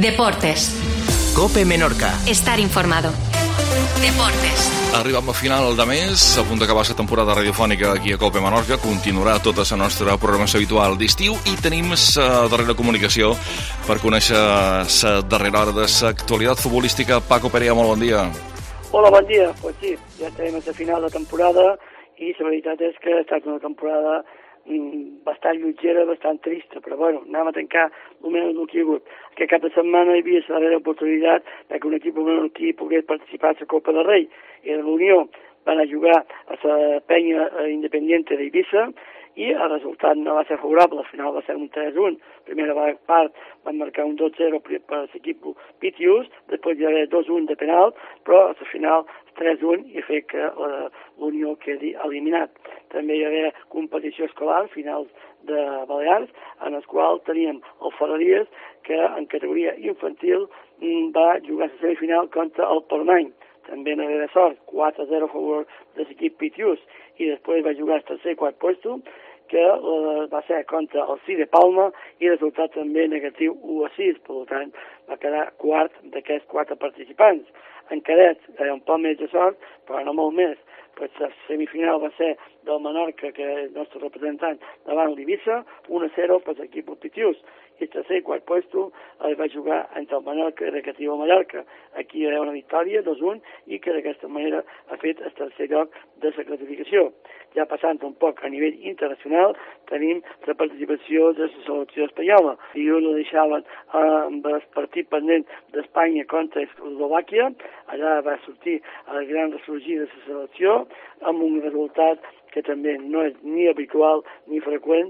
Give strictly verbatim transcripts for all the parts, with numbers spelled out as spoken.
Deportes. COPE Menorca. Estar informado. Deportes. Arribem al final de mes, a punt d'acabar la temporada radiofònica aquí a COPE Menorca. Continuarà tota la nostra programació habitual d'estiu i tenim la darrera comunicació per conèixer la darrera hora de l'actualitat futbolística. Paco Perea, molt bon dia. Hola, bon dia. Pues sí, ja estem a la final de temporada i la veritat és que ha estat una temporada mmm, bastant lleugera, bastant trista, però bueno, anem a tancar almenys el que hi ha hagut. Aquest cap de setmana hi havia la darrera oportunitat que un equip menorquí pogués participar a la Copa del Rei. Era l'Unió, van a jugar a la penya independiente d'Eivissa i el resultat no va ser favorable, al final va ser un tres un. Primera part van marcar un dos zero per l'equip Pitius, després hi va haver dos un de penal, però al final tres un i ha fet que l'Unió quedi eliminat. També hi va haver competició escolar, finals de Balears, en el qual teníem el Ferreries, que en categoria infantil va jugar a la semifinal contra el Portmany. També no era sort, quatre a zero a favor de l'equip Pitius, i després va jugar al tercer i quart puesto, que uh, va ser contra el C de Palma, i el resultat també negatiu u a sis, per tant va quedar quart d'aquests quatre participants. En cadets hi ha un poc més de sort, però no molt més, pues la semifinal va ser del Menorca, que és el nostre representant, davant l'Eivissa, un a zero per l'equip Pitius, i el tercer i quart puesto eh, va jugar entre el Menorca i el Recreatiu Mallorca. Aquí hi ha una victòria, dos un, i que d'aquesta manera ha fet el tercer lloc de la classificació. Ja passant un poc a nivell internacional, tenim la participació de la selecció espanyola. I ho no deixaven eh, amb el partit pendent d'Espanya contra Eslovàquia. Allà va sortir el gran ressorgir de la selecció, amb un resultat que també no és ni habitual ni freqüent,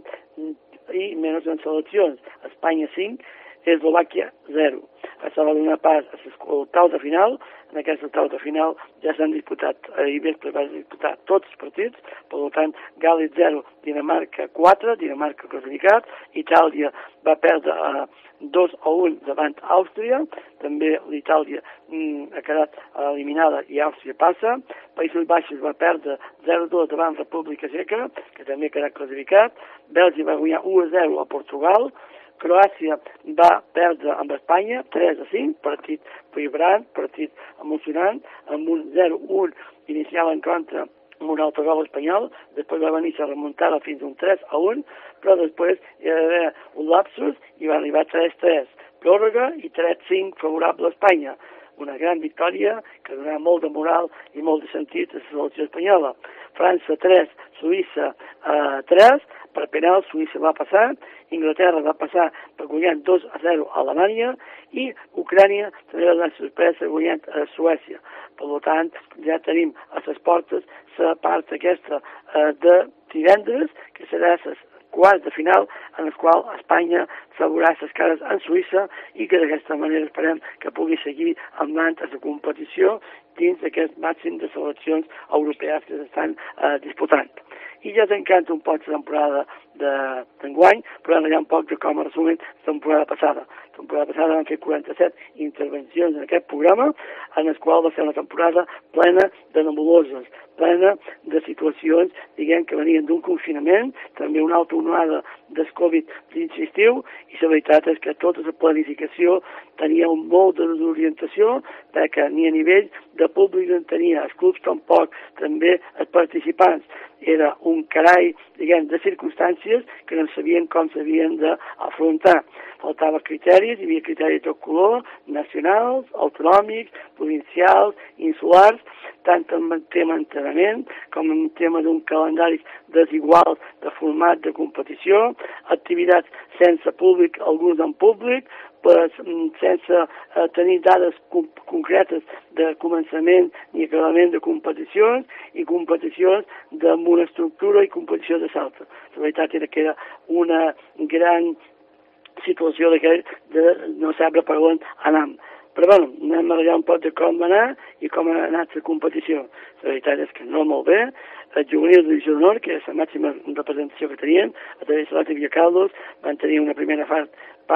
i menys en seleccions. Espanya cinc, Eslovàquia zero. Això va donar pas a l'octau de final. En aquest octau de final ja s'han disputat, ahir vespre van disputar tots els partits, per tant, Gàl·lia zero, Dinamarca quatre, Dinamarca classificat, Itàlia va perdre uh, dos a un davant Àustria, també l'Itàlia mm, ha quedat eliminada i Àustria passa, Països Baixos va perdre zero a dos davant República Txeca, que també ha quedat classificat, Bèlgica va guanyar u a zero a Portugal, Croàcia va perdre amb Espanya tres a cinc, partit vibrant, partit emocionant, amb un zero a un inicial en contra amb un altre gol espanyol, després va venir a remuntar fins a un tres a un, però després hi va haver un lapsus i va arribar tres a tres, pròrroga i tres a cinc favorable a Espanya. Una gran victòria que donarà molt de moral i molt de sentit a la selecció espanyola. França tres, Suïssa eh, tres, per penal Suïssa va passar, Inglaterra va passar per guanyant dos a zero a Alemanya i Ucrània també va donar sorpresa guanyant a Suècia. Per tant, ja tenim a les portes la part aquesta eh, de divendres, que serà la quarts de final, en el qual Espanya s'haurà les cares en Suïssa i que d'aquesta manera esperem que pugui seguir amb l'ant a la competició dins d'aquest màxim de seleccions europees que s'estan eh, disputant. I ja tancant un poc la temporada d'enguany, però ara hi ha un poc de com a resum la temporada passada. La temporada passada vam fer quaranta-set intervencions en aquest programa, en el qual va ser una temporada plena de nebuloses, plena de situacions, diguem, que venien d'un confinament, també una alta onada del Covid dins l'estiu, i la veritat és que tota la planificació tenia molt de desorientació, perquè ni a nivell de públic no tenia, els clubs tampoc, també els participants. Era un carai, diguem, de circumstàncies que no sabien com s'havien d'afrontar. Faltava criteris, hi havia criteris de tot color, nacionals, autonòmics, provincials, insulars, tant en tema d'entrenament com en tema d'un calendari desigual de format de competició, activitats sense públic, alguns en públic, però sense eh, tenir dades com concretes de començament ni acabament de competicions i competicions amb una estructura i competició de salta. La veritat era que era una gran situació de, que, de no saber per on anam. Però bueno, anem a parlar un poc de com va anar i com ha anat la competició. La veritat és que no molt bé. El juvenil de divisió d'honor, que és la màxima representació que tenien, a través de l'Alta Via Caldos, van tenir una primera part, part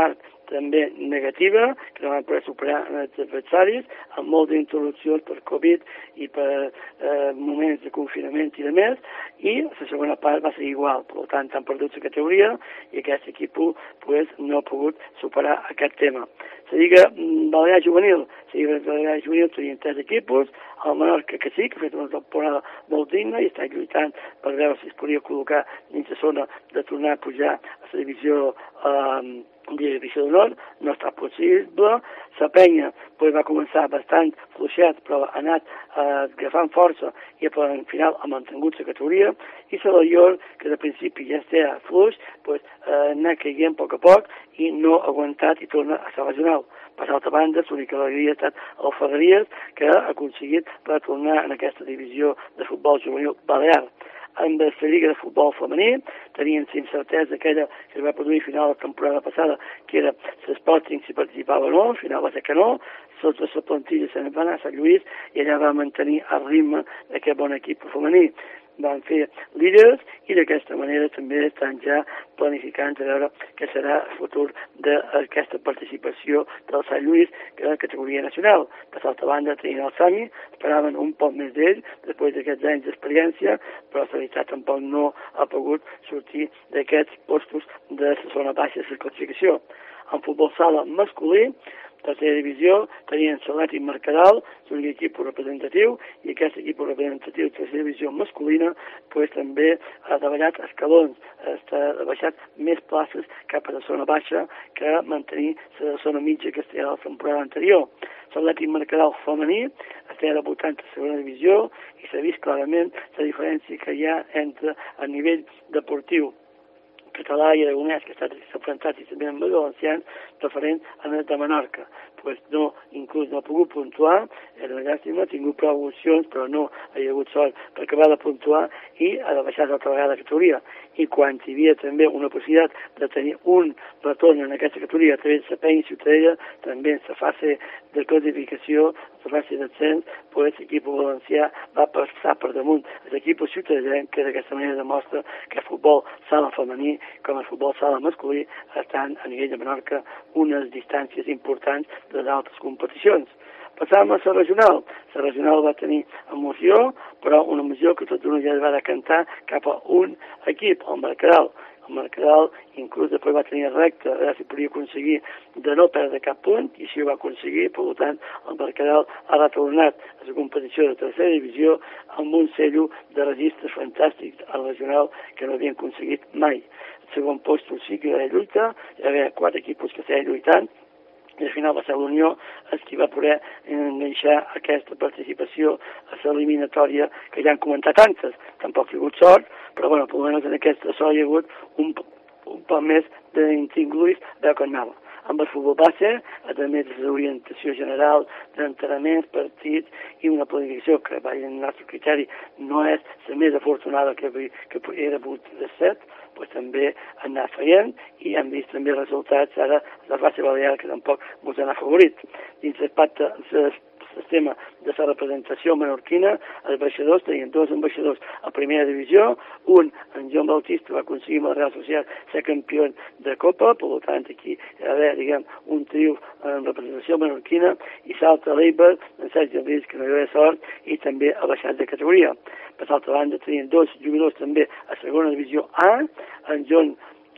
també negativa, que no van poder superar els adversaris, amb moltes interrupcions per Covid i per eh, moments de confinament i de més, i la segona part va ser igual. Per tant, han perdut la categoria i aquest equip pues, no ha pogut superar aquest tema. La Lliga Balear Juvenil, la Lliga Balear Juvenil tenien tres equips, el Menorca que sí, que ha fet una temporada molt digna i està lluitant per veure si es podia col·locar dins la zona de tornar a pujar a la divisió eh, de divisió d'honor, no està possible. La Penya pues, va començar bastant fluixet, però ha anat eh, agafant força i al final ha mantingut la categoria, i la Llor, que de principi ja estava fluix, pues, eh, anar caient a poc a poc i no ha aguantat i torna a la regional. Per l'altra banda, l'única alegria ha estat el Federies, que ha aconseguit retornar en aquesta divisió de futbol juvenil balear. En la Lliga de Futbol Femení tenien la incertesa aquella que es va produir a final de la temporada passada, que era l'Sporting si participava o no, al final va ser que no, tota la plantilla se'n va anar a Sant Lluís i allà va mantenir el ritme d'aquest bon equip femení. Van fer líders i d'aquesta manera també estan ja planificant a veure què serà el futur d'aquesta participació del Sant Lluís que és la categoria nacional. Per l'altra banda tenien el Sami, esperaven un poc més d'ell després d'aquests anys d'experiència, però la veritat tampoc no ha pogut sortir d'aquests postos de la zona baixa de la classificació. En futbol sala masculí, tercera divisió, tenien Salàtic Mercadal, un equip representatiu, i aquest equip representatiu de tercera divisió masculina pues, també ha davallat escalons, ha baixat més places cap a la zona baixa que mantenir la zona mitja que estava a la temporada anterior. Salàtic Mercadal femení estava debutant a segona divisió i s'ha vist clarament la diferència que hi ha entre el nivell deportiu català i aragonès, que ha estat enfrontat i també amb els valencians, referent a el de Menorca. Pues no, inclús no ha pogut puntuar, era una llàstima, ha tingut prou opcions, però no ha hagut sort per acabar de puntuar i ha de baixar l'altra vegada de categoria. I quan hi havia també una possibilitat de tenir un retorn en aquesta categoria a través de la Penya i Ciutadella, també en la fase de classificació, la fase d'ascens, pues l'equip valencià va passar per damunt l'equip ciutadella, que d'aquesta manera demostra que el futbol sala femení com el futbol sala masculí estan a nivell de Menorca unes distàncies importants de d'altres competicions. Passàvem a la regional. La regional va tenir emoció, però una emoció que tot d'una ja va decantar cap a un equip, el Mercadal. El Mercadal inclús després va tenir recte, a veure si podia aconseguir de no perdre cap punt, i així ho va aconseguir. Per tant, el Mercadal ha retornat a la competició de tercera divisió amb un cello de registres fantàstics al regional que no havien aconseguit mai. El segon post sí que era lluita, hi havia quatre equips que estaven lluitant, i al final va ser l'Unió el qui va poder enganxar aquesta participació a l'eliminatòria que ja han comentat antes. Tampoc hi ha hagut sort, però bueno, per almenys en aquesta sort hi ha hagut un, un poc més d'intingulis de com anava. Amb el futbol base, a més de l'orientació general d'entrenaments, partits i una planificació que, en el nostre criteri, no és la més afortunada que, que era hagut de set, pues, també han anat feient i hem vist també resultats ara de la fase balear que tampoc ens han afavorit. Dins el pacte, el sistema de la representació menorquina, els baixadors tenien dos ambaixadors a primera divisió, un, en Joan Bautista, va aconseguir amb el Real Social ser campió de Copa, per tant aquí hi va haver, diguem, un triomf en representació menorquina, i l'altre l'Eiber, en Sergi Alís, que no hi va haver sort, i també ha baixat de categoria. Per l'altra banda tenien dos jugadors també a segona divisió A, en Joan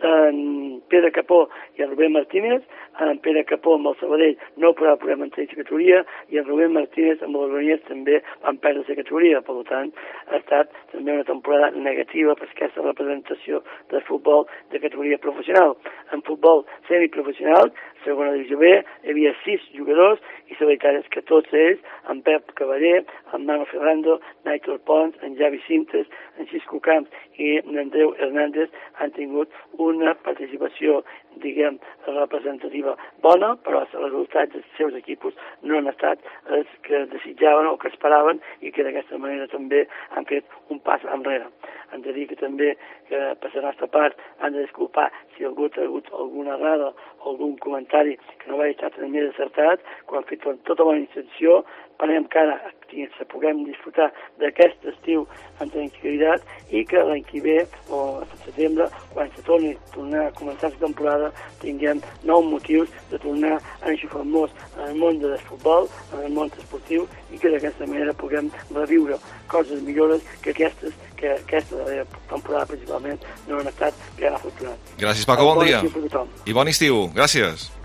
en Pere Capó i en Rubén Martínez. En Pere Capó amb el Sabadell no va poder mantenir la categoria i en Rubén Martínez amb el Granollers també van perdre la categoria. Per tant, ha estat també una temporada negativa per aquesta representació del futbol de categoria professional. En futbol semiprofessional, segona divisió B, hi havia sis jugadors i la veritat és que tots ells, en Pep Cavaller, en Mano Ferrando, Naitor Pons, en Javi Cintes, en Xisco Camps i en Andreu Hernández han tingut una participació, diguem, representativa bona, però els resultats dels seus equips no han estat els que desitjaven o que esperaven i que d'aquesta manera també han fet un pas enrere. Hem de dir que també que per la nostra part han de disculpar si algú ha hagut alguna errada o algun comentari que no va estar tan més acertat, quan han fet tota bona intenció, parlem que ara se puguem disfrutar d'aquest estiu amb tranquil·litat i que l'any que ve, o a setembre, quan se torni a tornar a començar la temporada, tinguem nous motius de tornar a enxufar-nos en el món del futbol, en el món esportiu, i que d'aquesta manera puguem reviure coses millores que aquestes, que aquesta temporada principalment no han estat ben afortunats. Gràcies, Paco, bon, bon dia. I bon estiu. Gràcies.